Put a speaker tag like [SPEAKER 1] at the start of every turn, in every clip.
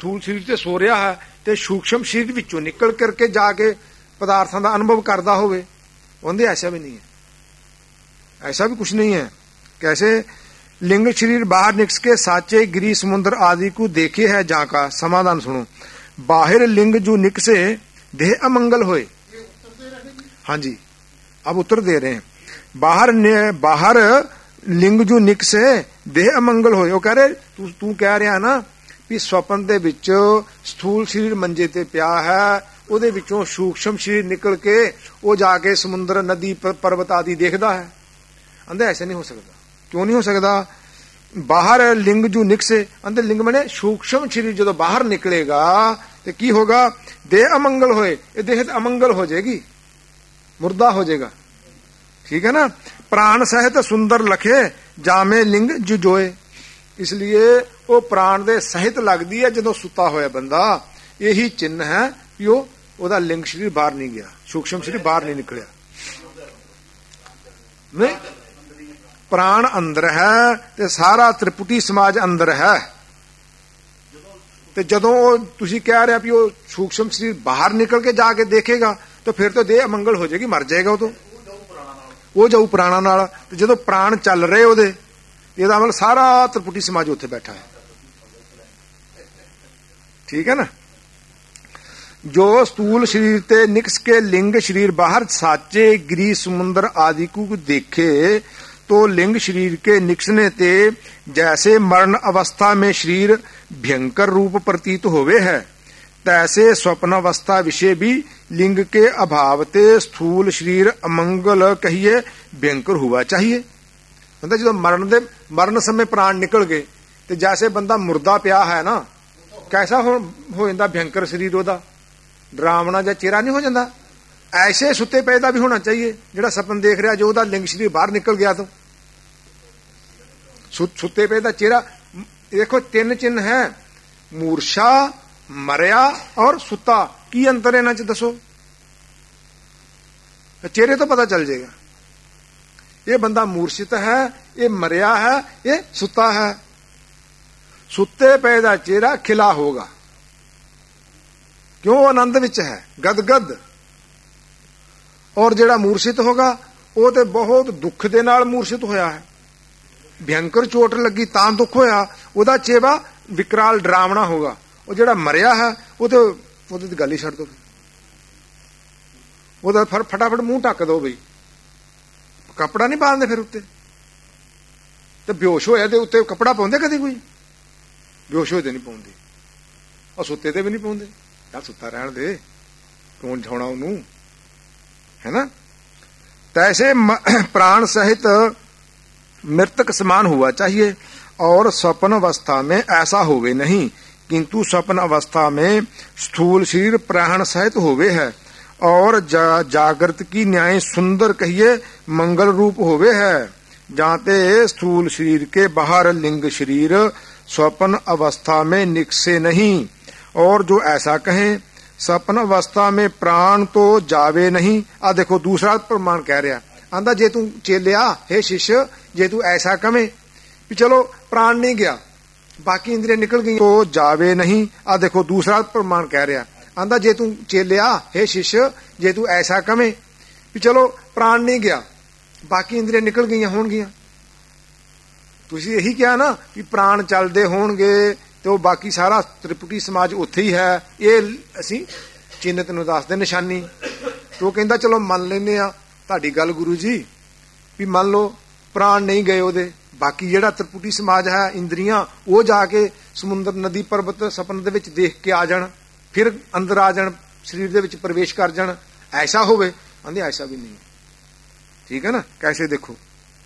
[SPEAKER 1] ਸਥੂਲ ਸਰੀਰ ਤੇ ਸੋ ਰਿਹਾ ਹੈ ਤੇ ਸੂਖਸ਼ਮ ਸਰੀਰ ਵਿੱਚੋਂ ਨਿਕਲ ਕਰਕੇ ਜਾ ਕੇ ਪਦਾਰਥਾਂ ਦਾ ਅਨੁਭਵ ਕਰਦਾ ਹੋਵੇ। ਉਹਦੇ ऐसा भी नहीं है, ऐसा भी कुछ नहीं है। कैसे लिंग शरीर बाहर निकस के साचे गिरी समुद्र आदि को देखे है जहाँ का समाधान सुनो। बाहर लिंग जो निकसे देह अमंगल होए। हाँ जी, अब उत्तर दे रहे हैं। बाहर लिंग जो निकसे देह अमंगल होए। वो कह रहे तू कह रहा ना भी स्वप्न दे विच स्थूल शरीर मंजे ते पिया है, ਉਹਦੇ ਵਿੱਚੋਂ ਸੂਖਸ਼ਮ ਸਰੀਰ ਨਿਕਲ ਕੇ ਉਹ ਜਾ ਕੇ ਸਮੁੰਦਰ ਨਦੀ ਪਰਬਤ ਆਦि ਦੇਖਦਾ ਹੈ। ਅੰਦਰ ਐਸਾ ਨਹੀਂ ਹੋ ਸਕਦਾ। ਕਿਉਂ ਨਹੀਂ ਹੋ ਸਕਦਾ? ਬਾਹਰ ਲਿੰਗ ਜੋ ਨਿਕਸੇ, ਅੰਦਰ ਲਿੰਗ ਮਨੇ ਸੂਖਸ਼ਮ ਸਰੀਰ ਜਦੋਂ ਬਾਹਰ ਨਿਕਲੇਗਾ ਤੇ ਕੀ ਹੋਗਾ? ਦੇਹ ਅਮੰਗਲ ਹੋਏ, ਇਹ ਦੇਹ ਅਮੰਗਲ ਹੋ ਜਾਏਗੀ, ਮੁਰਦਾ ਹੋ ਜਾਏਗਾ। ਠੀਕ ਹੈ ਨਾ। ਪ੍ਰਾਣ ਸਹਿਤ ਸੁੰਦਰ ਲਖੇ ਜਾਮੇ ਲਿੰਗ ਜੁਜੋਏ। ਇਸ ਲਈ ਉਹ ਪ੍ਰਾਣ ਦੇ ਸਹਿਤ ਲੱਗਦੀ ਹੈ ਜਦੋਂ ਸੁੱਤਾ ਹੋਇਆ ਬੰਦਾ। ਇਹੀ ਚਿੰਨ ਹੈ ਵੀ ਉਹਦਾ ਲਿੰਗ ਸਰੀਰ ਬਾਹਰ ਨਹੀਂ ਗਿਆ, ਸੂਖਸ਼ਮ ਸਰੀਰ ਬਾਹਰ ਨਹੀਂ ਨਿਕਲਿਆ। ਨਹੀਂ, ਪ੍ਰਾਣ ਅੰਦਰ ਹੈ ਤੇ ਸਾਰਾ ਤ੍ਰਿਪੁਟੀ ਸਮਾਜ ਅੰਦਰ ਹੈ। ਤੇ ਜਦੋਂ ਉਹ ਤੁਸੀਂ ਕਹਿ ਰਹੇ ਵੀ ਉਹ ਸੂਖਸ਼ਮ ਸਰੀਰ ਬਾਹਰ ਨਿਕਲ ਕੇ ਜਾ ਕੇ ਦੇਖੇਗਾ ਤਾਂ ਫਿਰ ਤਾਂ ਦੇਹ ਅਮੰਗਲ ਹੋ ਜਾਏਗੀ, ਮਰ ਜਾਏਗਾ। ਉਹ ਜਾਊ ਪ੍ਰਾਣਾ ਨਾਲ। ਤੇ ਜਦੋਂ ਪ੍ਰਾਣ ਚੱਲ ਰਹੇ ਉਹਦੇ, ਇਹਦਾ ਮਤਲਬ ਸਾਰਾ ਤ੍ਰਿਪੁਟੀ ਸਮਾਜ ਉੱਥੇ ਬੈਠਾ ਹੈ। ठीक है ना। जो स्थूल शरीर ते निकस के लिंग शरीर बाहर साचे गिरी समुद्र आदि को देखे तो लिंग शरीर के निकसने ते जैसे मरण अवस्था में शरीर भयंकर रूप प्रतीत होवे है, तैसे स्वप्न अवस्था विषय भी लिंग के अभाव ते स्थूल शरीर अमंगल कहिए भयंकर हुआ चाहिए। मतलब जो मरण समय प्राण निकल गए तो जैसे बंदा मुर्दा पिया है ना, कैसा हो जाता भयंकर शरीर, ਉਹਦਾ ਡਰਾਵਣਾ ਜਾਂ ਚਿਹਰਾ ਨਹੀਂ ਹੋ ਜਾਂਦਾ। ਐਸੇ ਸੁੱਤੇ ਪਏ ਦਾ ਵੀ ਹੋਣਾ ਚਾਹੀਏ ਜਿਹੜਾ ਸਪਨ ਦੇਖ ਰਿਹਾ, ਜੋ ਉਹਦਾ ਲਿੰਗ ਸ਼ਰੀਰ ਬਾਹਰ ਨਿਕਲ ਗਿਆ ਤੋਂ ਸੁੱਤੇ ਪਏ ਦਾ ਚਿਹਰਾ। ਦੇਖੋ ਤਿੰਨ ਚਿੰਨ ਹੈ, ਮੂਰਛਾ, ਮਰਿਆ ਔਰ ਸੁੱਤਾ। ਕੀ ਅੰਤਰ ਇਹਨਾਂ ਚ ਦੱਸੋ? ਚਿਹਰੇ ਤੋਂ ਪਤਾ ਚੱਲ ਜਾਏਗਾ ਇਹ ਬੰਦਾ ਮੂਰਛਿਤ ਹੈ, ਇਹ ਮਰਿਆ ਹੈ, ਇਹ ਸੁੱਤਾ ਹੈ। सुते पे दा चेहरा खिला होगा, क्यों? आनंद विच है, गदगद। और जेड़ा मूर्छित होगा वो तो बहुत दुख दे नाल मूर्छित होया है, भयंकर चोट लगी तां दुख होया, ओदा चेहरा विकराल डरावना होगा। और जेड़ा मरिया है वो तो ओदी गल ही छड्ड दो, ओदा फटाफट मुंह ढक दो बई, कपड़ा नहीं पांदे फिर उत्ते। ते बेहोश होया ते उत्ते कपड़ा पाउंदे कदी कोई? बेहोश होए नहीं पाउंदे, और सुते ते भी नहीं पाउंदे। यार सुता रहन दे, कौन उठाउणा ओनू, है ना। तैसे प्राण सहित मृतक समान हुआ चाहिए और स्वप्न अवस्था में ऐसा होवे नहीं, किंतु स्वप्न अवस्था में स्थूल शरीर प्राण सहित होवे है और जागृत की न्याय सुंदर कहिए मंगल रूप होवे है, जाते स्थूल शरीर के बाहर लिंग शरीर स्वप्न अवस्था में निकसे नहीं। और जो ऐसा कहें स्वप्न अवस्था में प्राण तो जावे नहीं। आ देखो दूसरा प्रमाण कह रहा, आंदा जे तू चेलिया हे शिष्य, जे तू ऐसा कहे भी चलो प्राण नहीं गया बाकी इंद्रियां निकल गई तो जावे नहीं। आ देखो दूसरा प्रमाण कह रहा, आंदा जे तू चेलिया हे शिष्य, जे तू ऐसा कहे भी चलो प्राण नहीं गया बाकी इंद्रियां निकल गई होणगियां। ਤੁਸੀਂ ਇਹੀ ਕਿਹਾ ਨਾ ਵੀ ਪ੍ਰਾਣ ਚੱਲਦੇ ਹੋਣਗੇ ਤੇ ਉਹ ਬਾਕੀ ਸਾਰਾ ਤ੍ਰਿਪੁਟੀ ਸਮਾਜ ਉੱਥੇ ਹੀ ਹੈ। ਇਹ ਅਸੀਂ ਚਿੰਨਤ ਨੂੰ ਦੱਸਦੇ ਨਿਸ਼ਾਨੀ। ਤੇ ਉਹ ਕਹਿੰਦਾ ਚਲੋ ਮੰਨ ਲੈਂਦੇ ਆ ਤੁਹਾਡੀ ਗੱਲ ਗੁਰੂ ਜੀ, ਵੀ ਮੰਨ ਲਓ ਪ੍ਰਾਣ ਨਹੀਂ ਗਏ ਉਹਦੇ, ਬਾਕੀ ਜਿਹੜਾ ਤ੍ਰਿਪੁਟੀ ਸਮਾਜ ਹੈ ਇੰਦਰੀਆਂ ਉਹ ਜਾ ਕੇ ਸਮੁੰਦਰ ਨਦੀ ਪਰਬਤ ਸੁਪਨ ਦੇ ਵਿੱਚ ਦੇਖ ਕੇ ਆ ਜਾਣ, ਫਿਰ ਅੰਦਰ ਆ ਜਾਣ, ਸਰੀਰ ਦੇ ਵਿੱਚ ਪ੍ਰਵੇਸ਼ ਕਰ ਜਾਣ। ਐਸਾ ਹੋਵੇ? ਕਹਿੰਦੇ ਐਸਾ भी नहीं। ठीक है ना। कैसे देखो,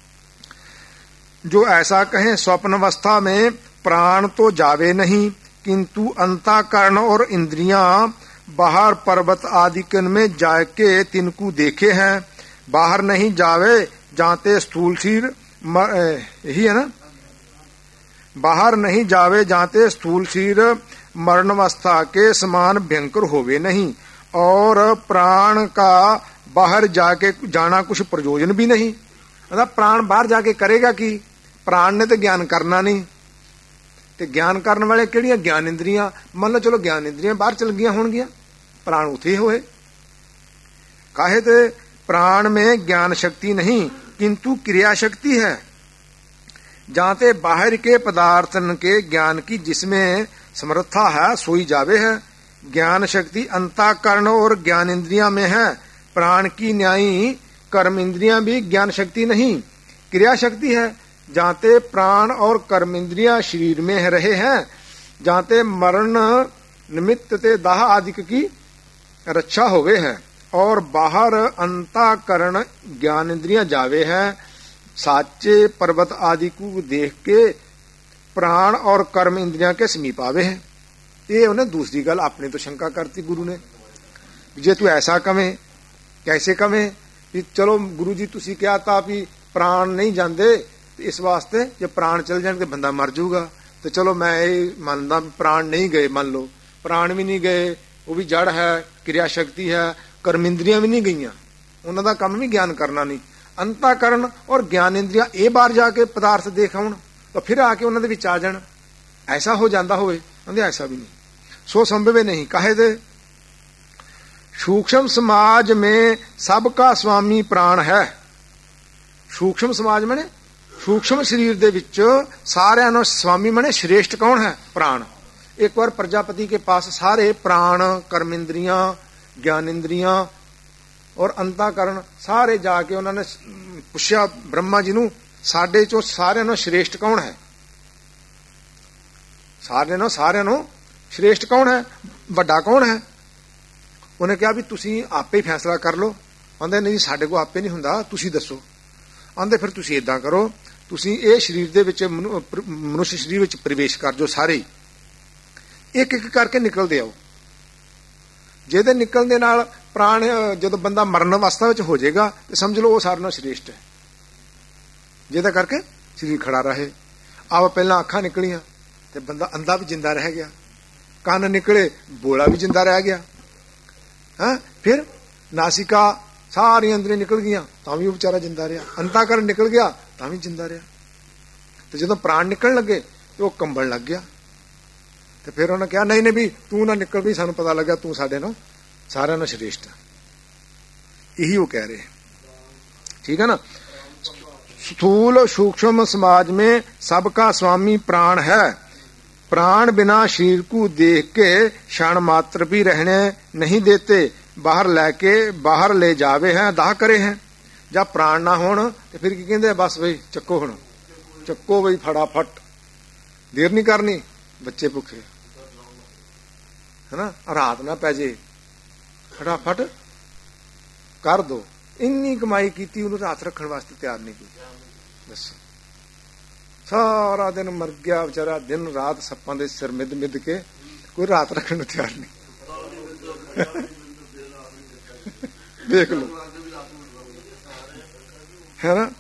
[SPEAKER 1] जो ऐसा कहें स्वप्न अवस्था में प्राण तो जावे नहीं, किंतु अंतःकरण और इंद्रियां बाहर पर्वत आदि में जाके तिनको देखे हैं, बाहर नहीं जावे जाते स्थूल शरीर, यही है ना, बाहर नहीं जावे जाते स्थूल शरीर मरण अवस्था के समान भयंकर होवे नहीं, और प्राण का बाहर जाके जाना कुछ प्रयोजन भी नहीं। मतलब प्राण बाहर जाके करेगा कि? प्राण ने तो ज्ञान करना नहीं, ਤੇ ਗਿਆਨ ਕਰਨ ਵਾਲੇ ਕਿਹੜੀਆਂ? ਗਿਆਨ ਇੰਦਰੀਆਂ। ਮੰਨ ਲਓ ਚਲੋ ਗਿਆਨ ਇੰਦਰੀਆਂ ਬਾਹਰ ਚਲ ਗਈਆਂ ਹੋਣਗੀਆਂ, ਪ੍ਰਾਣ ਉਥੇ ਹੋਏ। काहे ते प्राण में ज्ञान शक्ति नहीं किंतु क्रिया शक्ति है। जाते बाहर के पदार्थन के ज्ञान की जिसमें समर्था है सोई जावे है। ज्ञान शक्ति अंतःकरण और ज्ञान इंद्रिया में है। प्राण की न्यायी कर्म इंद्रियां भी ज्ञान शक्ति नहीं क्रिया शक्ति है। जाते प्राण और कर्म इंद्रियां शरीर में रहे हैं, जाते मरण निमित्त ते दाह आदि की रक्षा होवे है और बाहर अंतःकरण ज्ञान इंद्रियां जावे है। साचे पर्वत आदि को देख के प्राण और कर्म इंद्रियां के समीप आवे है। ये उन्हें दूसरी गल अपने तो शंका करती गुरु ने, जे तू ऐसा कवे कैसे कवे भी चलो गुरु जी तुसी क्या था भी प्राण नहीं जाते इस वास्ते जे प्राण चल जाने तो बंदा मर जाऊगा। तो चलो मैं ये मानदा प्राण नहीं गए, मान लो प्राण भी नहीं गए, वो भी जड़ है, क्रिया शक्ति है, कर्म इंद्रियां भी नहीं गईयां, उन्हों का काम भी ज्ञान करना नहीं। अंतःकरण और ज्ञान इंद्रियां ये बार जाके पदार्थ देख आउण तो फिर आके उन्होंने विच आ जाण, ऐसा हो जाता होवे? कहंदे ऐसा भी नहीं, सो संभव नहीं। काहे दे सूक्ष्म समाज में सबका स्वामी प्राण है। सूक्ष्म समाज मने सूक्ष्म शरीर दे विच सारिਆਂ ਨੂੰ स्वामी मने श्रेष्ठ कौन है? प्राण। एक बार प्रजापति के पास सारे प्राण, कर्म इंद्रियां, ज्ञान इंद्रियां और अंतःकरण सारे जाके उन्होंने पुछया ब्रह्मा जी नूं साडे चों सारिਆਂ ਨੂੰ श्रेष्ठ कौन है? सारिਆਂ ਨੂੰ श्रेष्ठ कौन है? ਵੱਡਾ कौन है? ਉਹਨੇ ਕਿਹਾ ਵੀ ਤੁਸੀਂ ਆਪੇ ਹੀ ਫੈਸਲਾ ਕਰ ਲਓ। ਆਂਦੇ ਨਹੀਂ ਸਾਡੇ ਕੋਲ ਆਪੇ ਨਹੀਂ ਹੁੰਦਾ, ਤੁਸੀਂ ਦੱਸੋ। ਆਂਦੇ ਫਿਰ ਤੁਸੀਂ ਇਦਾਂ ਕਰੋ, ਤੁਸੀਂ ਇਹ ਸਰੀਰ ਦੇ ਵਿੱਚ ਮਨੁੱਖ ਸਰੀਰ ਵਿੱਚ ਪ੍ਰਵੇਸ਼ ਕਰ ਜੋ ਸਾਰੇ ਇੱਕ ਇੱਕ ਕਰਕੇ ਨਿਕਲਦੇ ਆਓ। ਜਿਹਦੇ ਨਿਕਲਣ ਦੇ ਨਾਲ ਪ੍ਰਾਣ ਜਦੋਂ ਬੰਦਾ ਮਰਨ ਅਵਸਥਾ ਵਿੱਚ ਹੋ ਜਾਏਗਾ ਤੇ ਸਮਝ ਲਓ ਉਹ ਸਾਰਿਆਂ ਨਾਲੋਂ श्रेष्ठ ਹੈ, ਜਿਹਦਾ ਕਰਕੇ ਸਰੀਰ ਖੜਾ ਰਹੇ। ਆਪ ਪਹਿਲਾਂ ਅੱਖਾਂ ਨਿਕਲੀਆਂ ਤੇ ਬੰਦਾ ਅੰਧਾ ਵੀ ਜਿੰਦਾ ਰਹਿ ਗਿਆ, ਕੰਨ ਨਿਕਲੇ ਬੋਲਾ ਵੀ ਜਿੰਦਾ ਰਹਿ ਗਿਆ, फिर नासिका सारी अंदर निकल गई तो भी वो बेचारा जिंदा रहा, अंतःकरण निकल गया तो भी जिंदा रहा। तो जो प्राण निकलने लगे तो वो कंबन लग गया। तो फिर उन्होंने कहा नहीं नहीं भी तू ना निकल भी, सानू पता लगा तू साडे नाल सारिਆਂ नाल श्रेष्ठ है। यही वो कह रहे हैं, ठीक है ना। स्थूल सूक्ष्म समाज में सबका स्वामी प्राण है। प्राण बिना शरीर को देख के क्षण मात्र भी रहने नहीं देते, बाहर ले जावे हैं, दाह करे हैं। जब प्राण ना होण तो फिर की कहंदे बस बई चक्को हुण चक्को बई फटाफट, देर नहीं करनी, बच्चे भुखे है ना, रात ना पै जे फटाफट कर दो। इन्नी कमाई की उन्होंने रात रखने वास्ते तैयार नहीं की। बस सारा दिन मर गया बेचारा, दिन रात सप्पां दे सिर मिद मिद के, कोई रात रखने को तैयार नहीं। देख लो है ना,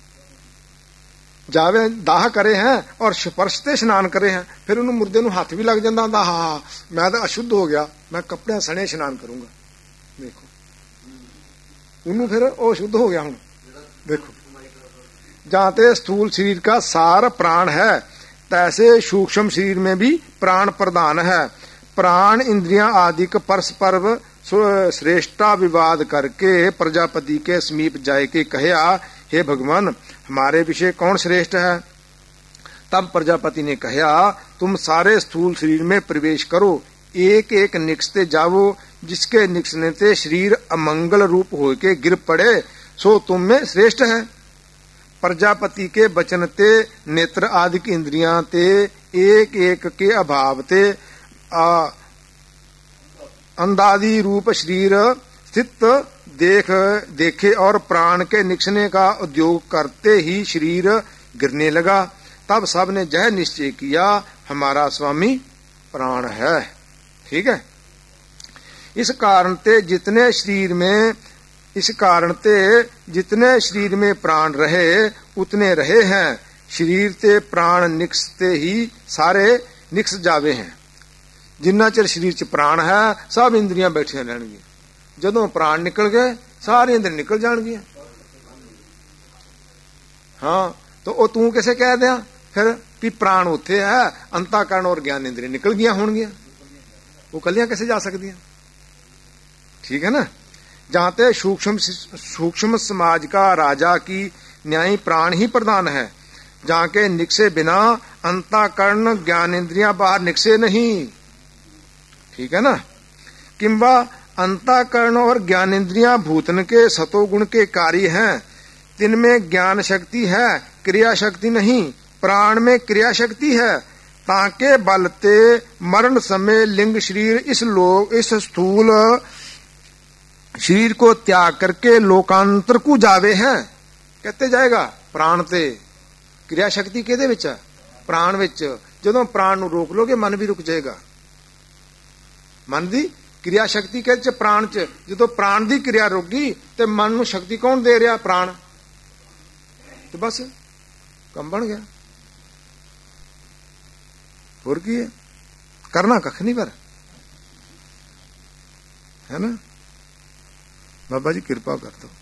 [SPEAKER 1] जावे दाह करे हैं और स्पर्श ते स्नान करे हैं। फिर उन्होंने मुर्दे नूं हथ भी लग जाता, हाँ मैं तो अशुद्ध हो गया, मैं कपड़े सने स्नान करूंगा। देखो उन्होंने फिर वो शुद्ध हो गया। हुण देखो जाते स्थूल शरीर का सार प्राण है, तैसे सूक्ष्म शरीर में भी प्राण प्रधान है। प्राण इंद्रियां आदि परस्पर श्रेष्ठा विवाद करके प्रजापति के समीप जाए के कहया, हे भगवान हमारे विषय कौन श्रेष्ठ है? तब प्रजापति ने कहया, तुम सारे स्थूल शरीर में प्रवेश करो, एक एक निकसते जाओ, जिसके निकसने ते शरीर अमंगल रूप होके गिर पड़े सो तुम में श्रेष्ठ है। प्रजापति के वचन ते नेत्र आदि की इंद्रियां ते एक एक के अभाव ते अंधादि रूप शरीर स्थित देखे और प्राण के निकसने का उद्योग करते ही शरीर गिरने लगा। तब सब ने यह निश्चय किया हमारा स्वामी प्राण है। ठीक है, इस कारण ते जितने शरीर में प्राण रहे उतने रहे हैं। शरीर ते प्राण निकसते ही सारे निकस जावे हैं। जिन्ना चिर शरीर च प्राण है सब इंद्रियां बैठियां रहणगियां, जदों प्राण निकल गए सारे इंद्र निकल जाणगियां। हाँ तो वो तू किसे कह दिया फिर भी प्राण उत्थे है, अंताकरण और ज्ञान इंद्रियां निकल गई होंगियां, वो कलियां कैसे जा सकती? ठीक है ना। जहां ते सूक्ष्म समाज का राजा की न्यायी प्राण ही प्रधान है, जहां के निकसे बिना अंताकरण ज्ञान इंद्रियां बाहर निकसे नहीं। ठीक है ना। किंवा अंताकरण और ज्ञान इंद्रियां भूतन के सतोगुण के कार्य हैं, तिनमें ज्ञान शक्ति है, क्रिया शक्ति नहीं। प्राण में क्रिया शक्ति है, ताके बलते मरण समय लिंग शरीर इस स्थूल शरीर को त्याग करके लोकांतर को जावे हैं। कहते जाएगा प्राण ते क्रिया शक्ति किहदे विच है? प्राण विच। जदों प्राण नूं रोक लोगे मन भी रुक जाएगा। मन दी क्रिया शक्ति कहते प्राण च, जो प्राण दी क्रिया रुक गई तो मन नूं शक्ति कौन दे रहा? प्राण। तो बस कम बन गया। होर की है? करना कख नहीं पर, है ना। बाबा जी कृपा कर दो।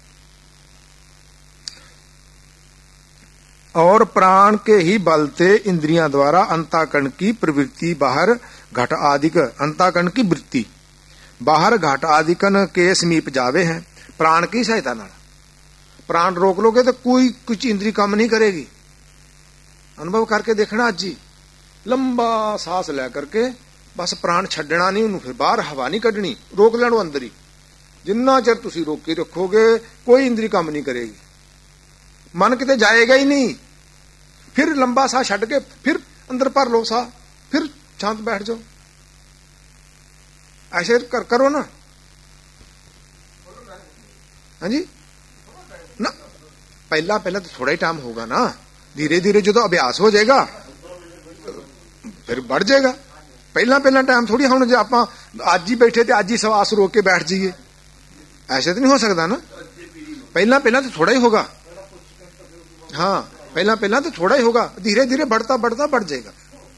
[SPEAKER 1] और प्राण के ही बलते इंद्रियां द्वारा अंताकरण की प्रवृत्ति बाहर घट आदिक, अंताकरण की वृत्ति बाहर घट आदिकन के समीप जावे हैं। प्राण की सहायता नाल प्राण रोक लोगे तो कोई कुछ इंद्री काम नहीं करेगी। अनुभव करके देखना। आज जी लंबा सांस ले करके बस प्राण छड्डना नहीं, उन्होंने फिर बाहर हवा नहीं कढ़नी, रोक लेना अंदर ही। जिन्ना चिर तुसी रोक के रखोगे कोई इंद्री काम नहीं करेगी, मन किते जाएगा ही नहीं। फिर लंबा सांस छड्ड के फिर अंदर भर लो सा, फिर शांत बैठ जाओ। ऐसे करो ना। हाँ जी ना, पहला तो थोड़ा ही टाइम होगा ना, धीरे धीरे जो तो अभ्यास हो जाएगा फिर बढ़ जाएगा। पहला टाइम थोड़ी हम जो आप आज ही बैठे थे आज ही श्वास रोक के बैठ जाइए, ऐसे तो नहीं हो सकता ना। पहला तो थोड़ा ही होगा। हाँ, पहला तो थोड़ा ही होगा, धीरे धीरे बढ़ता बढ़ जाएगा।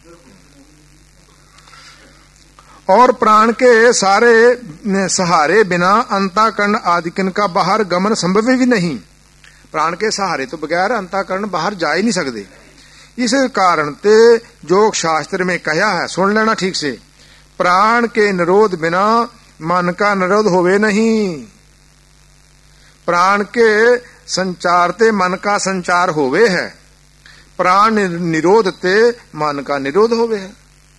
[SPEAKER 1] और प्राण के सारे सहारे बिना अंताकरण आदिकन का बाहर गमन संभव भी नहीं। प्राण के सहारे तो बगैर अंताकरण बाहर जा ही नहीं सकते। इस कारण ते योग शास्त्र में कहा है, सुन लेना ठीक से, प्राण के निरोध बिना मन का निरोध होवे नहीं। प्राण के संचार ते मन का संचार होवे है, प्राण निरोध ते मन का निरोध होवे है।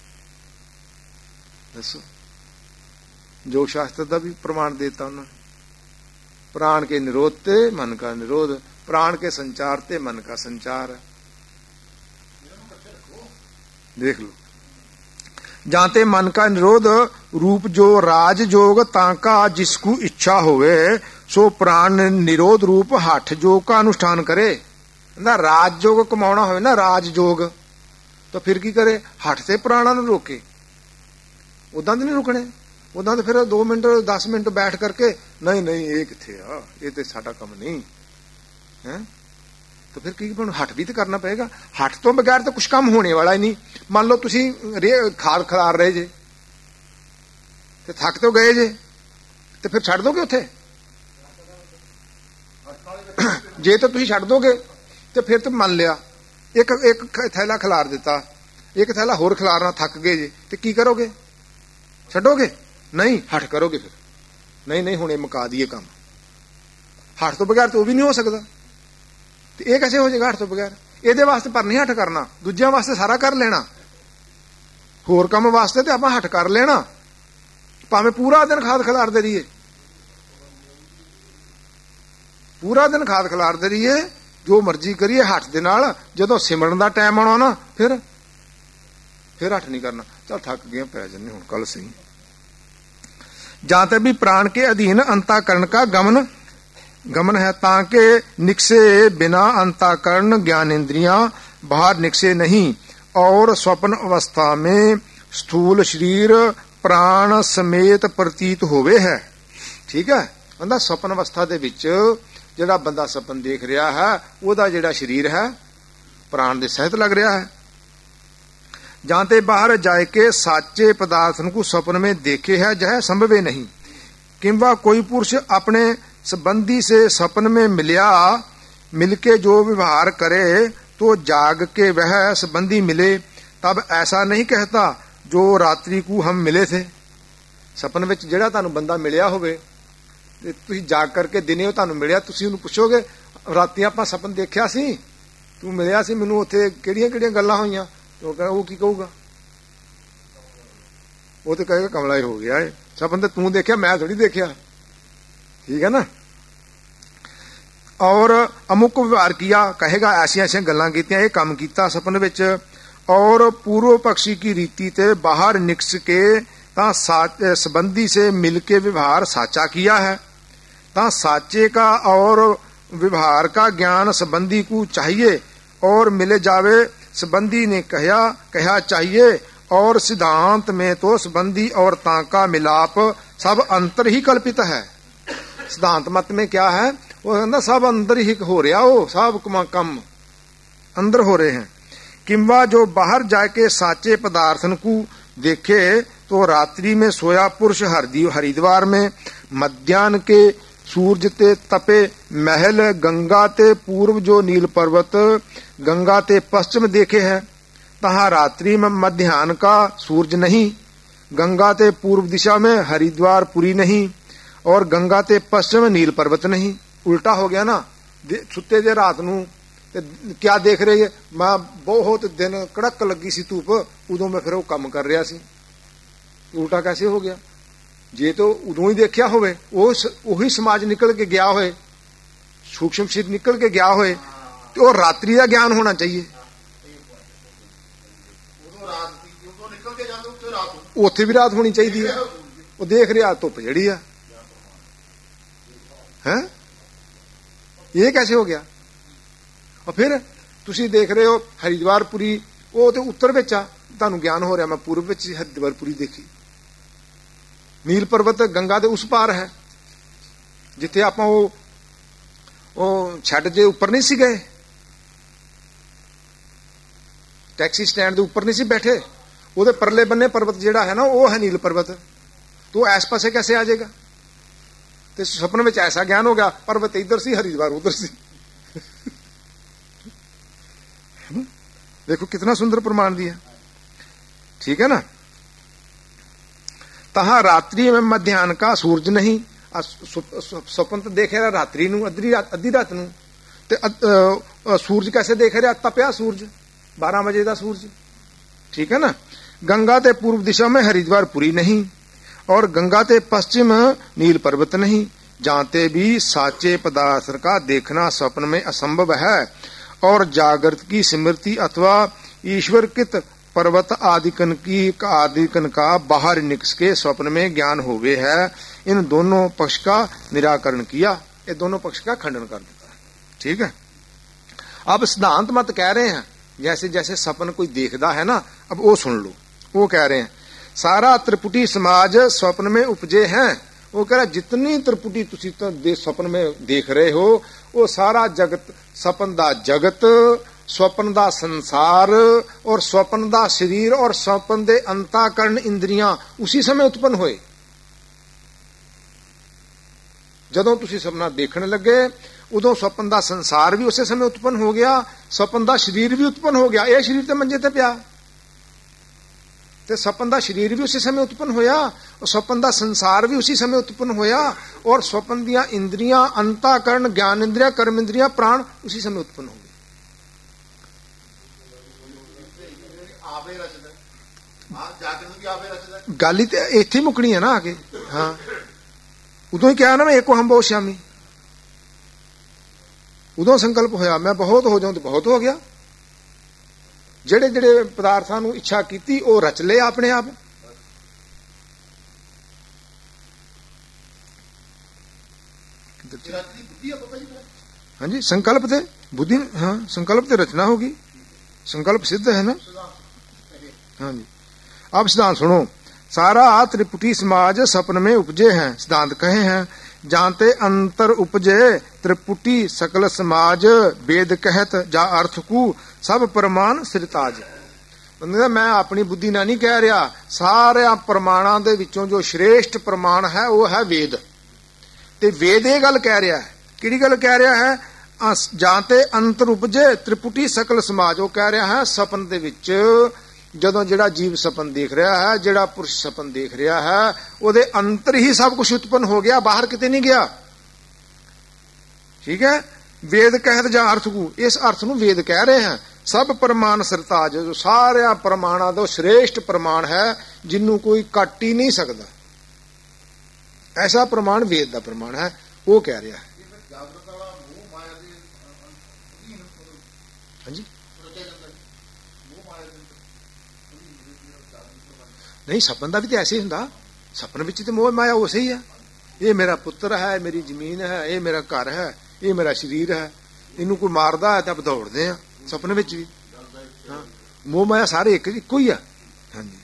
[SPEAKER 1] दसो योग शास्त्र का भी प्रमाण देता उन्होंने। प्राण के निरोध ते मन का निरोध, प्राण के संचार ते मन का संचार। देख लो, जाते मन का निरोध रूप जो राज जोग ताका जिसको इच्छा होवे सो प्राण निरोध रूप हठ जोग का अनुष्ठान करे। ना राज जोग कमाना हो ना, राज जोग, तो फिर की करे? हठ से प्राणा न रोके। उदा तो नहीं रुकने, उदा तो फिर 2 मिनट 10 मिनट बैठ करके नहीं ये किथे आ, ये तो साडा काम नहीं है। तो फिर की हठ भी तो करना पड़ेगा। हठ तो बगैर तो कुछ काम होने वाला ही नहीं। मान लो तुसी खाद खिलार रहे जे ते थक तो गए जे, तो फिर छड़ दोगे उथे? जे तो तुसी छड़ दोगे तो फिर तो मान लिया एक थैला खिलार दिता, एक थैला होर खिलारना, थक गए जे, तो की करोगे? छड़ोगे? नहीं, हठ करोगे। फिर नहीं हुणे मुका दिए काम। हठ तो बगैर तो वो भी नहीं हो सकता। तो ये कैसे हो जाएगा हठ तो बगैर? ये वास्ते पर नहीं हठ करना, दूजिया वास्ते सारा कर लेना। होर काम वास्ते तो आप हठ कर लेना, भावें पूरा दिन खाद खिलारते रहिए, पूरा दिन खाद खिलारते रहिए, जो मर्जी करिए हठ दे नाल। जदों सिमरन का टाइम आना ना फिर हठ नहीं करना। चल थक गए पै जन्ने हुण कल सही। जाते भी प्राण के अधीन अंताकरण का गमन है, ताके निकसे बिना अंताकरण ज्ञान इंद्रियां बाहर निकसे नहीं। और स्वप्न अवस्था में स्थूल शरीर प्राण समेत प्रतीत होवे है। ठीक है, बंदा स्वप्न अवस्था दे विच जिहड़ा बंदा सपन देख रहा है ਉਹਦਾ जिहड़ा शरीर है प्राण दे सहित लग रहा है। जाते बाहर जाए के साचे पदार्थ को स्वप्न में देखे है जह संभव नहीं। किंवा कोई पुरुष अपने संबंधी से स्वप्न में मिलके जो व्यवहार करे तो तो जाग के वह संबंधी मिले, तब ऐसा नहीं कहता जो रात्रि को हम मिले थे। सपन विच जिहड़ा तुहानूं बंदा मिलिया होवे ते तुसीं जाग करके दिने तुहानूं मिलिया, तुसीं उहनूं पुछोगे राती आपां सपन देखिया सी, तूं मिलिया सी मैनूं, उत्थे किहड़ियां किहड़ियां गल्लां होईयां, वो की कहूगा? वो तो कहेगा कमला ही हो गया है, सपन तो तू देखिया मैं थोड़ी देखिया। ठीक है ना। और अमुक व्यवहार किया, कहेगा ऐसिया ऐसिया गल्लां कीतियां, ये काम कीता सपन विच। और पूर्व पक्षी की रीति ते बाहर निकस के ता संबंधी से मिलके व्यवहार साचा किया है, ता साचे का और व्यवहार का ज्ञान संबंधी को चाहिए, और मिले जावे संबंधी ने कहा चाहिए। और सिद्धांत में तो संबंधी और ताका मिलाप सब अंतर ही कल्पित है। सिद्धांत मत में क्या है, वो कहना सब अंदर ही हो रहा, हो सब कम अंदर हो रहे हैं। किंवा जो बाहर जाके साचे पदार्थन को देखे, तो रात्रि में सोया पुरुष हरिद्वार में, मध्यान्ह के सूरज ते तपे महल, गंगा ते पूर्व जो नील पर्वत, गंगा ते पश्चिम देखे है, तहाँ रात्रि में मध्यान्ह का सूरज नहीं, गंगा ते पूर्व दिशा में हरिद्वार पुरी नहीं, और गंगा ते पश्चिम नील पर्वत नहीं। उल्टा हो गया ना। सुते जे रात नूं ते क्या देख रहे है, मैं बहुत दिन कड़क लगी सी धूप, उदों मैं फिर वो काम कर रहा सी। उल्टा कैसे हो गया? जे तो उदों ही देखिया होवे, वही समाज निकल के गया होए, सूक्ष्म शरीर निकल के गया होए, तो रात्रि का ज्ञान होना चाहिए। उत्थे भी रात होनी चाहिए है। वो देख रहा धुप जड़ी है, ये कैसे हो गया? और फिर तुसी देख रहे हो हरिद्वारपुरी, वो तो उत्तर विच आ, तुहानूं ज्ञान हो रहा मैं पूर्व विच हरिद्वारपुरी देखी। नील पर्वत गंगा दे उस पार है, जिथे आपां वो छड़ जे उपर नहीं सी गए, टैक्सी स्टैंड दे उपर नहीं सी बैठे, वो परले बन्ने पर्वत जिहड़ा है ना, वो है नील पर्वत। तो इस पासे कैसे आ जाएगा? तो सपन में ऐसा ज्ञान हो गया, पर्वत इधर सी हरिद्वार उधर सी। देखो कितना सुंदर प्रमाण दिया। ठीक है ना। तहा रात्रि में मध्यान्ह का सूरज नहीं, स्वप्न तो देखे रहा रात्रि नू, अद्धी रात नू, ते सूरज कैसे देख रहा? तपया सूरज, 12 बजे का सूरज। ठीक है ना। गंगा ते पूर्व दिशा में हरिद्वार पुरी नहीं, और गंगा ते पश्चिम नील पर्वत नहीं। जानते भी साचे पदार्थ का देखना स्वप्न में असंभव है, और जागृत की स्मृति अथवा ईश्वरकृत पर्वत आदिकन का बाहर निकस के स्वप्न में ज्ञान होवे है। इन दोनों पक्ष का निराकरण किया, ये दोनों पक्ष का खंडन कर देता है। ठीक है। अब सिद्धांत मत कह रहे हैं जैसे जैसे सपन कोई देखता है ना, अब वो सुन लो। वो कह रहे हैं सारा त्रिपुटी समाज स्वप्न में उपजे हैं। वो कह रहा जितनी त्रिपुटी तुसी तो स्वप्न में देख रहे हो, वो सारा जगत, सपन दा जगत, स्वप्न दा संसार, और स्वप्न दा शरीर, और स्वप्न दे अंताकरण इंद्रियां उसी समय उत्पन्न होए। जदों तुसी सपना देखने लगे, उदों स्वप्न दा संसार भी उसी समय उत्पन्न हो गया, स्वप्न दा शरीर भी उत्पन्न हो गया। यह शरीर तो मंजे ते पिया, ते स्वप्न दा शरीर भी उसी समय उत्पन्न होया, और स्वप्न दा संसार भी उसी समय उत्पन्न होया, और स्वप्न दियां इंद्रियां, अंताकरण, ज्ञान इंद्रियां, कर्म इंद्रियां, प्राण उसी समय उत्पन्न हो गए। गल ही इत्थे मुकनी है ना आगे। हाँ, उदों ही क्या ना, मैं एको हम बहुत श्यामी, उदों संकल्प होया मैं बहुत हो जाऊं, तो बहुत हो गया। जेड़े जेड़े पदार्थां नूं इच्छा कीती वो रच ले अपने आप। हाँ जी, संकल्प थे बुद्धि, हाँ संकल्प से रचना होगी, संकल्प सिद्ध है ना। हाँ जी। अब सिद्धांत सुनो। सारा त्रिपुटी समाज सपन में उपजे हैं। सिद्धांत कहे हैं जानते अंतर उपजे त्रिपुटी सकल समाज, वेद कहत जा अर्थ को सब प्रमाण सिरताज। मैं अपनी बुद्धि ना नहीं कह रहा, सारे प्रमाणों के विचों जो श्रेष्ठ प्रमाण है वो है वेद। ते वेद ये गल कह रहा है, किहड़ी गल कह रहा है? ਜਾਂ ਤੇ ਅੰਤਰ ਉਪਜੇ ਤ੍ਰਿਪੁਟੀ ਸਕਲ ਸਮਾਜ। ਉਹ ਕਹਿ ਰਿਹਾ ਹੈ ਸਪਨ ਦੇ ਵਿੱਚ ਜਦੋਂ ਜਿਹੜਾ ਜੀਵ ਸਪਨ ਦੇਖ ਰਿਹਾ ਹੈ, ਜਿਹੜਾ ਪੁਰਸ਼ ਸਪਨ ਦੇਖ ਰਿਹਾ ਹੈ, ਉਹਦੇ ਅੰਦਰ ਹੀ ਸਭ ਕੁਝ ਉਤਪੰਨ ਹੋ ਗਿਆ, ਬਾਹਰ ਕਿਤੇ ਨਹੀਂ ਗਿਆ। ਠੀਕ ਹੈ। ਵੇਦ ਕਹਿਤ ਜਾਂ ਅਰਥ ਕੂ, ਇਸ ਅਰਥ ਨੂੰ ਵੇਦ ਕਹਿ ਰਹੇ ਹਨ। ਸਭ ਪ੍ਰਮਾਣ ਸਰਤਾਜ, ਜੋ ਸਾਰਿਆਂ ਪ੍ਰਮਾਣਾਂ ਦਾ श्रेष्ठ ਪ੍ਰਮਾਣ ਹੈ, ਜਿਹਨੂੰ ਕੋਈ ਕੱਟ ਹੀ ਨਹੀਂ ਸਕਦਾ, ਐਸਾ ਪ੍ਰਮਾਣ ਵੇਦ ਦਾ ਪ੍ਰਮਾਣ ਹੈ। ਉਹ ਕਹਿ ਰਿਹਾ ਹੈ। ਹਾਂਜੀ ਨਹੀਂ, ਸਪਨ ਦਾ ਵੀ ਤਾਂ ਐਸੇ ਹੀ ਹੁੰਦਾ। ਸਪਨ ਵਿੱਚ ਤੇ ਮੋਹ ਮਾਇਆ ਉਸੇ ਹੀ ਹੈ। ਇਹ ਮੇਰਾ ਪੁੱਤਰ ਹੈ, ਮੇਰੀ ਜ਼ਮੀਨ ਹੈ, ਇਹ ਮੇਰਾ ਘਰ ਹੈ, ਇਹ ਮੇਰਾ ਸਰੀਰ ਹੈ। ਇਹਨੂੰ ਕੋਈ ਮਾਰਦਾ ਹੈ ਤਾਂ ਆਪਾਂ ਦੌੜਦੇ ਆ। ਸਪਨ ਵਿੱਚ ਵੀ ਹਾਂ, ਮੋਹ ਮਾਇਆ ਸਾਰੇ ਇੱਕੋ ਹੀ ਆ। ਹਾਂਜੀ।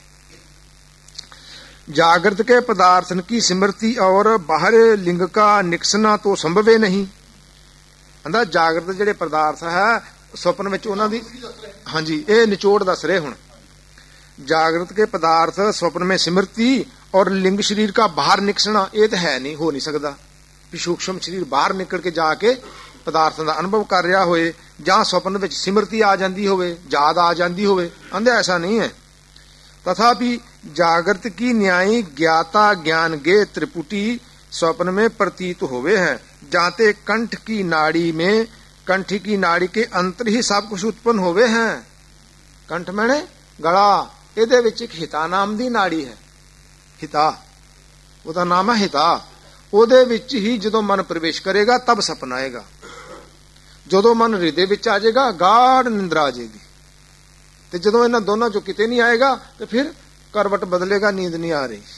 [SPEAKER 1] जागृत के पदार्थन की स्मृति और बाहर लिंग का निकसना तो संभव ही नहीं। ਕਹਿੰਦਾ ਜਾਗਰਤ ਜਿਹੜੇ ਪਦਾਰਥ ਹੈ ਸੁਪਨ ਵਿੱਚ ਉਹਨਾਂ ਦੀ, ਹਾਂਜੀ ਇਹ ਨਿਚੋੜ ਦੱਸ ਰਹੇ ਹੁਣ। जागृत के पदार्थ स्वप्न में स्मृति और लिंग शरीर का बाहर निकसना, ये तो है नहीं, हो नहीं सकता भी सूक्ष्म शरीर बाहर निकल के जाके पदार्थों का अनुभव कर रहा होए, ਜਾਂ ਸੁਪਨ ਵਿੱਚ स्मृति आ जाती होवे, याद आ जाती होवे। कहते ऐसा नहीं है। तथापि जागृत की न्यायी ज्ञाता ज्ञान गे त्रिपुटी स्वप्न में प्रतीत होवे हैं। जाते कंठ की नाड़ी में, कंठी की नाड़ी के अंतर ही सब कुछ उत्पन्न होवे हैं। कंठ मैंने गला, ਇਹਦੇ ਵਿੱਚ ਇੱਕ ਹਿਤਾ ਨਾਮ ਦੀ ਨਾੜੀ ਹੈ। ਹਿਤਾ ਉਹਦਾ ਨਾਮ ਹੈ ਹਿਤਾ। ਉਹਦੇ ਵਿੱਚ ਹੀ ਜਦੋਂ ਮਨ ਪ੍ਰਵੇਸ਼ ਕਰੇਗਾ ਤਬ ਸੁਪਨਾ ਆਏਗਾ। ਜਦੋਂ ਮਨ ਹਿਰਦੇ ਵਿੱਚ ਆ ਜਾਏਗਾ ਗਾੜ ਨਿੰਦਰਾ ਆ ਜਾਏਗੀ। ਤੇ ਜਦੋਂ ਇਹਨਾਂ ਦੋਨਾਂ ਚੋਂ ਕਿਤੇ ਨਹੀਂ ਆਏਗਾ ਤੇ ਫਿਰ ਕਰਵਟ ਬਦਲੇਗਾ, ਨੀਂਦ ਨਹੀਂ ਆ ਰਹੀ।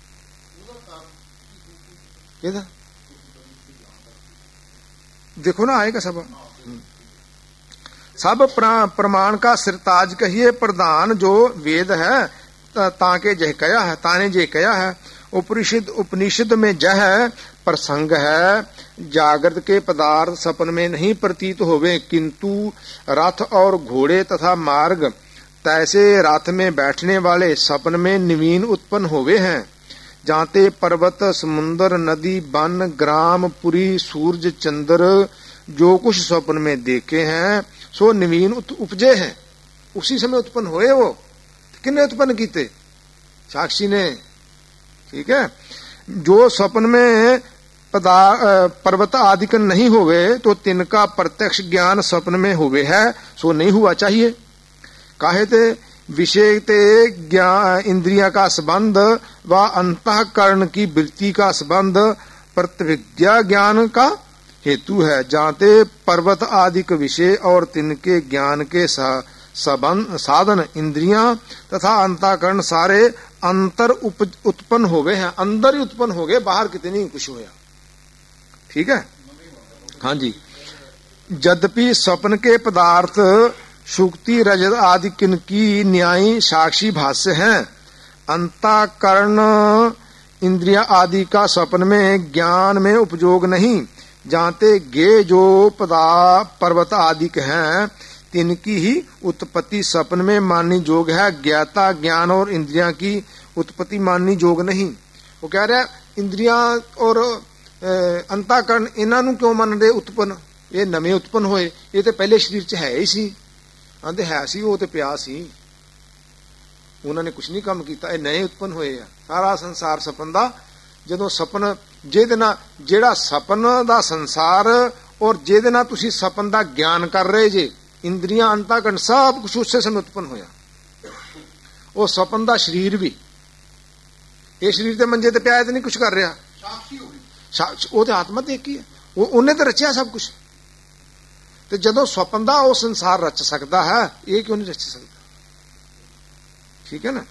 [SPEAKER 1] ਇਹਦਾ देखो ना आएगा सब प्रमाण का सिरताज कहिए प्रधान जो वेद है ताके जह कया है, ताने जे कया है। उपनिषद में जह प्रसंग है, जागृत के पदार्थ सपन में नहीं प्रतीत होवे, किंतु रथ और घोड़े तथा मार्ग तैसे रथ में बैठने वाले सपन में नवीन उत्पन्न होवे हैं। जाते पर्वत समुन्दर नदी वन ग्राम पुरी सूरज चंद्र जो कुछ स्वप्न में देखे हैं सो नवीन उपजे हैं। उसी समय उत्पन्न हुए। वो किन्ने उत्पन्न कीते? साक्षी ने। ठीक है। जो स्वप्न में पर्वत आदिकन नहीं होवे तो तिनका प्रत्यक्ष ज्ञान स्वप्न में होवे है, सो नहीं हुआ चाहिए। काहे ते विषय ते ज्ञान इंद्रिया का संबंध व अंतःकरण की वृत्ति का संबंध प्रतिविज्ञा ज्ञान का हेतु है। जाते पर्वत आदि के विषय और तिनके ज्ञान के साधन इंद्रियां तथा अंतःकरण सारे अंतर उत्पन्न हो गए हैं। अंदर ही उत्पन्न हो गए, बाहर कितनी कुछ होया। ठीक है। हाँ जी। यद्यपि स्वप्न के पदार्थ सुक्ति रजत आदि किनकी न्यायी साक्षी भाष्य हैं, अंतःकरण इंद्रिया आदि का स्वप्न में ज्ञान में उपयोग नहीं। जानते गे जो पर्वत आदि हैं तिनकी ही उत्पत्ति स्वप्न में माननी जोग है, ज्ञाता ज्ञान और इंद्रिया की उत्पत्ति माननी जोग नहीं। वो कह रहा इंद्रिया और अंतःकरण इन्हां नूं क्यों मन रहे उत्पन्न? ये नवे उत्पन्न होए, ये तो पहले शरीर च है ही सी। आंदे है सी, वो तो पिया सी, उन्होंने कुछ नहीं काम किया, ये नए उत्पन्न हुए आ। सारा संसार सपन दा, जदों सपन ਜਿਹਦੇ ਨਾਲ ਜਿਹੜਾ ਸਪਨ ਦਾ ਸੰਸਾਰ ਔਰ ਜਿਹਦੇ ਨਾਲ ਤੁਸੀਂ ਸਪਨ ਦਾ ਗਿਆਨ ਕਰ ਰਹੇ ਜੇ, ਇੰਦਰੀਆਂ ਅੰਤःਕਰਨ ਸਭ ਕੁਝ ਉਸੇ ਸਮੇਂ ਉਤਪੰਨ ਹੋਇਆ। ਉਹ ਸਪਨ ਦਾ ਸਰੀਰ ਵੀ, ਇਹ ਸਰੀਰ ਤੇ ਮੰਜੇ ਤੇ ਪਿਆ ਤੇ ਨਹੀਂ ਕੁਝ ਕਰ ਰਿਹਾ, ਸਾਖੀ ਹੋ ਗਈ। ਉਹ ਤੇ ਆਤਮਾ ਤੇ ਇੱਕ ਹੀ ਹੈ, ਉਹਨੇ ਤਾਂ ਰਚਿਆ ਸਭ ਕੁਝ। ਤੇ ਜਦੋਂ ਸਪਨ ਦਾ ਉਹ ਸੰਸਾਰ ਰਚ ਸਕਦਾ ਹੈ, ਇਹ ਕਿਉਂ ਨਹੀਂ ਰਚ ਸਕਦਾ? ठीक है ना।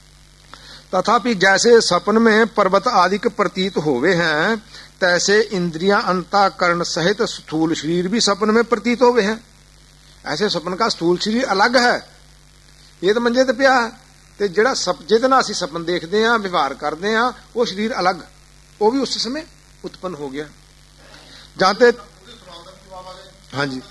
[SPEAKER 1] तथापि जैसे सपन में पर्वत आदि के प्रतीत होवे हैं, तैसे इंद्रियां अंतःकरण सहित स्थूल शरीर भी सपन में प्रतीत होवे हैं। ऐसे सपन का स्थूल शरीर अलग है, ये तो मंजे ते पिया है, ते जिहड़ा जिहदे नाल असीं सपन देखते हैं व्यवहार करते हैं वो शरीर अलग, वो भी उस समय उत्पन्न हो गया। जानते हाँ जी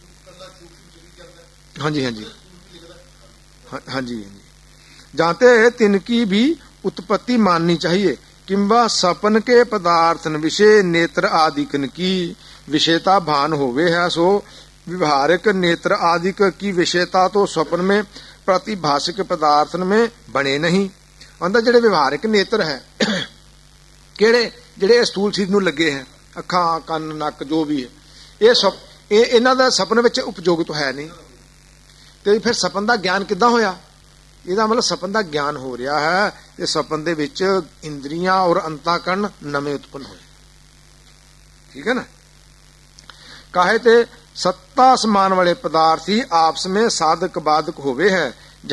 [SPEAKER 1] हाँ जी हाँ जी हाँ जी जानते तिनकी भी उत्पत्ति माननी चाहिए। किंबा सपन के पदार्थन विषय नेत्र आदिकन की विषयता भान होवे है। सो व्यवहारिक नेत्र आदिक की विषयता तो स्वप्न में प्रतिभाषिक पदार्थन में बने नहीं। अंदर ਜਿਹੜੇ ਵਿਵਹਾਰਿਕ ਨੇਤਰ ਹੈ ਕਿਹੜੇ ਜਿਹੜੇ ਸਥੂਲ ਸਰੀਰ ਨੂੰ ਲੱਗੇ ਹੈ, ਅੱਖਾਂ ਕੰਨ ਨੱਕ ਜੋ ਵੀ ਹੈ, ਇਹ ਇਹਨਾਂ ਦਾ ਸਪਨ ਵਿੱਚ ਉਪਯੋਗਿਤ ਹੈ ਨਹੀਂ। ਤੇ ਫਿਰ ਸਪਨ ਦਾ ਗਿਆਨ ਕਿੱਦਾਂ ਹੋਇਆ? ਇਹਦਾ ਮਤਲਬ ਸਪਨ ਦਾ ਗਿਆਨ ਹੋ ਰਿਹਾ ਹੈ ਤੇ ਸਪਨ ਦੇ ਵਿੱਚ ਇੰਦਰੀਆਂ ਔਰ ਅੰਤःਕਰਨ ਨਵੇਂ ਉਤਪੰਨ ਹੋਏ। ਠੀਕ ਹੈ ਨਾ। ਕਾਹੇ ਤੇ ਸੱਤਾ ਸਮਾਨ ਵਾਲੇ ਪਦਾਰਥ ਹੀ ਆਪਸ में साधक बाधक होवे है।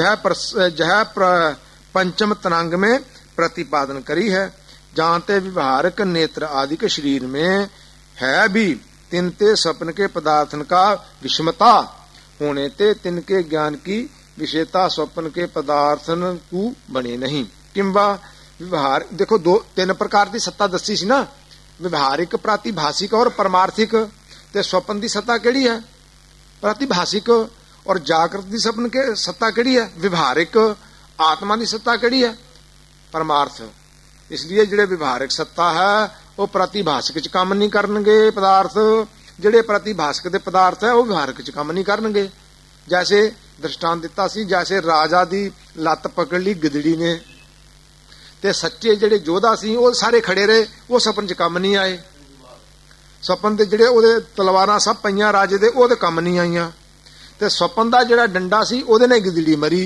[SPEAKER 1] जह पंचम तनांग में प्रतिपादन करी है। जानते व्यवहारिक नेत्र आदि के शरीर में है भी तिनते सपन के पदार्थन का विषमता होने ते तिनके ज्ञान की विषयता स्वप्न के पदार्थन को बने नहीं। किंबा व्यवहार देखो तीन प्रकार की सत्ता दसी सी ना, व्यवहारिक प्रातिभाषिक और परमार्थिक। ते स्वप्न की सत्ता केड़ी है? प्रातिभाषिक। और जागृत की सपन के सत्ता केड़ी है? व्यवहारिक। आत्मा की सत्ता केड़ी है? परमार्थ। इसलिए जिहड़े व्यवहारिक सत्ता है वो प्रातिभाषिक च काम नहीं करनगे पदार्थ, जिहड़े प्रातिभाषिक दे पदार्थ है वो व्यवहारिक च काम नहीं करनगे। जैसे दृष्टांत दिता सी, जैसे राजा दी लत्त पकड़ ली गिदड़ी ने ते सच्चे जिहड़े योधा सी वो सारे खड़े रहे, वो सपन च काम नहीं आए। सपन दे जिहड़े ओहदे तलवारां सब पईयां राजे दे ओहदे काम नहीं आईयां। ते सपन दा जिहड़ा डंडा सी ओहदे ने गिदड़ी मरी।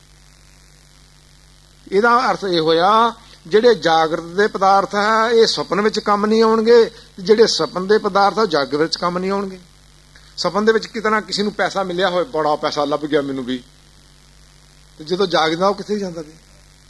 [SPEAKER 1] ਇਹਦਾ अर्थ ਇਹ ਹੋਇਆ ਜਿਹੜੇ ਜਾਗਰਤ ਦੇ ਪਦਾਰਥ ਹੈ ਇਹ ਸੁਪਨ ਵਿੱਚ ਕੰਮ ਨਹੀਂ ਆਉਣਗੇ, ਜਿਹੜੇ ਸੁਪਨ ਦੇ ਪਦਾਰਥ ਆ ਜਾਗਰਤ ਵਿੱਚ ਕੰਮ ਨਹੀਂ ਆਉਣਗੇ। ਸੁਪਨ ਦੇ ਵਿੱਚ ਕਿਤਨਾ ਕਿਸੇ ਨੂੰ ਪੈਸਾ ਮਿਲਿਆ ਹੋਵੇ, ਬੜਾ ਪੈਸਾ ਲੱਭ ਗਿਆ ਮੈਨੂੰ ਵੀ, ਤੇ ਜਦੋਂ ਜਾਗਦਾ ਉਹ ਕਿੱਥੇ ਜਾਂਦਾ ਵੀ?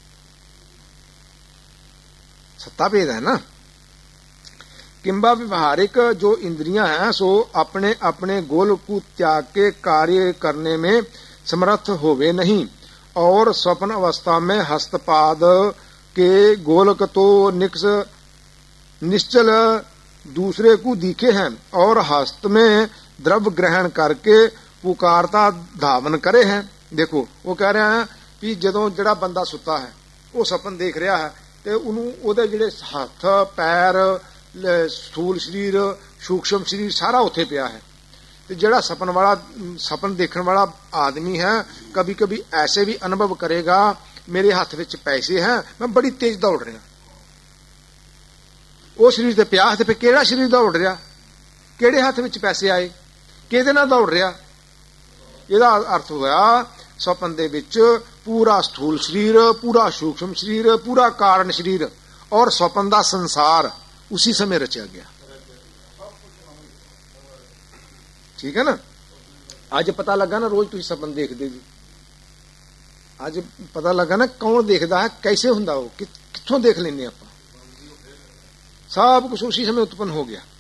[SPEAKER 1] सत्ता भेद है ना। किंबा व्यवहारिक जो इंद्रियां हैं सो अपने अपने गोल को त्याग के कार्य करने में समर्थ होवे नहीं, और स्वप्न अवस्था में हस्तपाद के गोलक तो निश्चल दूसरे को दिखे हैं, और हस्त में द्रव्य ग्रहण करके पुकारता धावन करे हैं। देखो वो कह रहे हैं कि जदों जड़ा बंदा सुता है वो सपन देख रहा है ਤੇ ਉਹਨੂੰ ਉਹਦੇ ਜਿਹੜੇ ਹੱਥ ਪੈਰ ਸਥੂਲ ਸਰੀਰ ਸੂਖਸ਼ਮ ਸਰੀਰ ਸਾਰਾ ਉੱਥੇ ਪਿਆ ਹੈ। ਤੇ ਜਿਹੜਾ ਸਪਨ ਦੇਖਣ ਵਾਲਾ ਆਦਮੀ ਹੈ ਕभी कभी ऐसे भी अनुभव करेगा मेरे हाथ ਵਿੱਚ ਪੈਸੇ हैं, मैं बड़ी तेज दौड़ ਰਿਹਾ। ਉਹ ਸਰੀਰ ਤੇ ਪਿਆ ਤੇ ਫਿਰ ਕਿਹੜਾ ਸਰੀਰ ਦੌੜ ਰਿਹਾ, ਕਿਹੜੇ ਹੱਥ ਵਿੱਚ ਪੈਸੇ ਆਏ, ਕਿਹਦੇ ਨਾਲ ਦੌੜ ਰਿਹਾ? ਇਹਦਾ ਅਰਥ ਹੋਇਆ स्वपन दे विच पूरा स्थूल शरीर, पूरा सूक्ष्म शरीर, पूरा कारण शरीर और स्वपन दा संसार उसी समय रचा गया। ठीक है ना। अज पता लगा ना, रोज तुम सपन देखते जी, अज पता लगा ना कौन देखता है, कैसे हुंदा वो, कित्थों देख लेने आप, सब कुछ उसी समय उत्पन्न हो गया।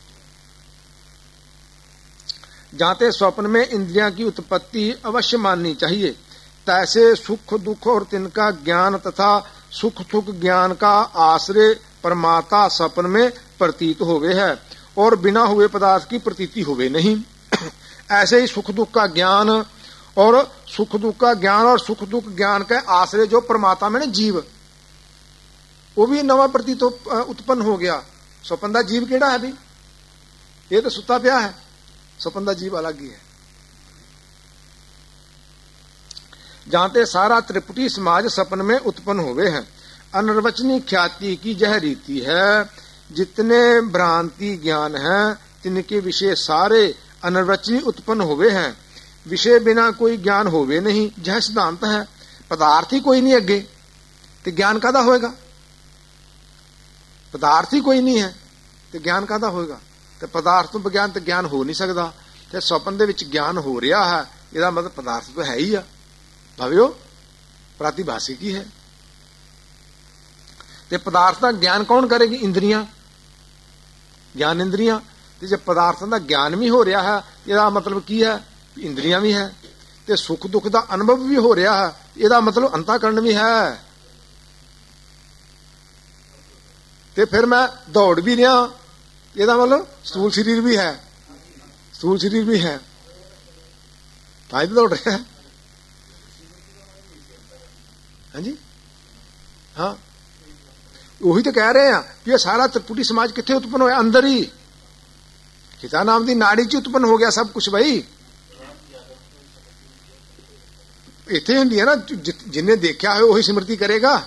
[SPEAKER 1] जाते स्वप्न में इंद्रियां की उत्पत्ति अवश्य माननी चाहिए, तैसे सुख दुख और तिनका ज्ञान तथा सुख दुख ज्ञान का आश्रय परमात्मा स्वप्न में प्रतीत होवे है, और बिना हुए पदार्थ की प्रतीति होवे नहीं। ऐसे ही सुख दुख का ज्ञान और सुख दुख का ज्ञान और सुख दुख ज्ञान का आश्रय जो परमात्मा में जीव, वो भी नवा प्रतीत उत्पन्न हो गया। स्वप्न का जीव केड़ा है भी? ये तो सुता पिया है, स्वप्न का जीव अलग ही है। जानते सारा त्रिपुटी समाज सपन में उत्पन्न हुए हैं। अनिर्वचनीय ख्याति की यह रीति है, जितने भ्रांति ज्ञान है तिनके विषय सारे अनिर्वचनीय उत्पन्न हुए हैं। विषय बिना कोई ज्ञान होवे नहीं, यह सिद्धांत है। पदार्थ ही कोई नहीं अगे तो ज्ञान कादा होएगा? पदार्थ ही कोई नहीं है तो ज्ञान कादा होएगा? तो पदार्थ तो विज्ञान तो ज्ञान हो नहीं सकता। तो स्वप्न दे विच ज्ञान हो रहा है, इसका मतलब पदार्थ तो है ही आ, भावियो प्रातिभाषिक ही है। तो पदार्थ का ज्ञान कौन करेगी? इंद्रियां, ज्ञान इंद्रियां। तो जब पदार्थों का ज्ञान भी हो रहा है, इसका मतलब की है? इंद्रियां भी है। तो सुख दुख का अनुभव भी हो रहा है, इसका मतलब अंतःकरण भी है। तो फिर मैं दौड़ भी रहा, ਇਹਦਾ मतलब स्थूल शरीर भी है, स्थूल शरीर भी है, ताई दौड़ रहा है। हाँ जी, हाँ ਉਹੀ ਤਾਂ ਕਹਿ ਰਹੇ ਆ ਵੀ ਇਹ ਸਾਰਾ ਤ੍ਰਿਪੁਟੀ ਸਮਾਜ ਕਿੱਥੇ ਉਤਪੰਨ ਹੋਇਆ? ਅੰਦਰ ਹੀ ਹਿਤਾ ਨਾਮ ਦੀ ਨਾੜੀ 'ਚ ਉਤਪੰਨ ਹੋ ਗਿਆ ਸਭ ਕੁਝ ਬਈ। ਇੱਥੇ ਹੁੰਦੀ ਹੈ ਨਾ, ਜਿੰਨੇ ਦੇਖਿਆ ਹੋਇਆ ਉਹੀ ਸਿਮਰਤੀ ਕਰੇਗਾ।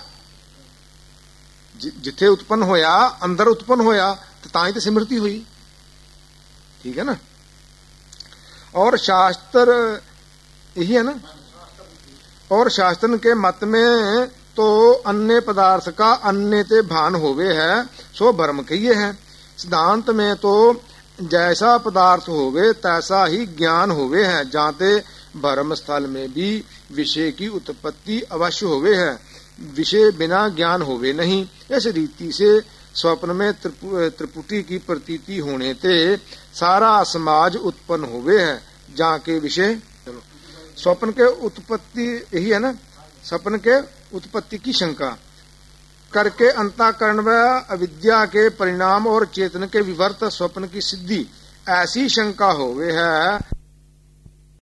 [SPEAKER 1] ਜਿੱਥੇ ਉਤਪੰਨ ਹੋਇਆ ਅੰਦਰ ਉਤਪੰਨ ਹੋਇਆ ਤਾਂ ਹੀ ਤਾਂ ਸਿਮਰਤੀ हुई। ठीक है ना। और शास्त्र यही है ना। और शास्त्र के मत में तो अन्य पदार्थ का अन्य ते भान होवे है सो भ्रम कहिए है। सिद्धांत में तो जैसा पदार्थ होवे तैसा ही ज्ञान होवे है। जाते भ्रम स्थल में भी विषय की उत्पत्ति अवश्य होवे है, विषय बिना ज्ञान होवे नहीं। इस रीति से स्वप्न में त्रिपुटी की प्रतीति होने ते सारा समाज उत्पन्न होवे है, जाके विषय। चलो स्वप्न के उत्पत्ति यही है ना, स्वप्न के उत्पत्ति की शंका करके अंतःकरण व अविद्या के परिणाम और चेतन के विवर्त स्वप्न की सिद्धि ऐसी शंका होवे है